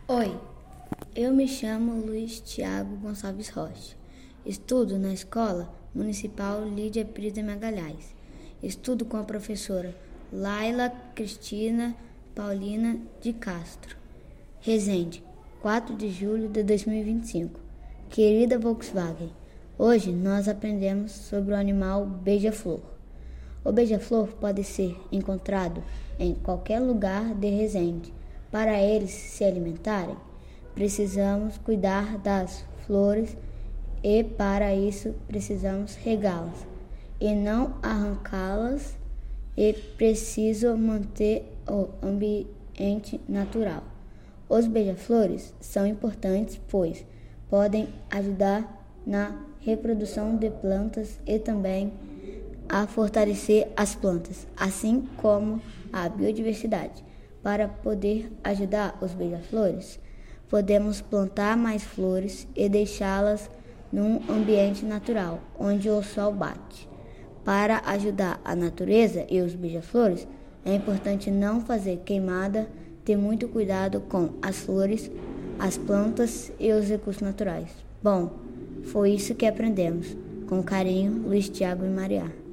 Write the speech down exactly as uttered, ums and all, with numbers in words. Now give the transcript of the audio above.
Oi, eu me chamo Luiz Thiago Gonçalves Rocha. Estudo na Escola Municipal Lídia Pires de Magalhães. Estudo com a professora Laila Cristina Paulina de Castro. Resende, quatro de julho de dois mil e vinte e cinco. Querida Volkswagen, hoje nós aprendemos sobre o animal beija-flor. O beija-flor pode ser encontrado em qualquer lugar de Resende. Para eles se alimentarem, precisamos cuidar das flores e, para isso, precisamos regá-las e não arrancá-las e preciso manter o ambiente natural. Os beija-flores são importantes, pois podem ajudar na reprodução de plantas e também a fortalecer as plantas, assim como a biodiversidade. Para poder ajudar os beija-flores, podemos plantar mais flores e deixá-las num ambiente natural, onde o sol bate. Para ajudar a natureza e os beija-flores, é importante não fazer queimada, ter muito cuidado com as flores, as plantas e os recursos naturais. Bom, foi isso que aprendemos. Com carinho, Luiz Thiago e Maria.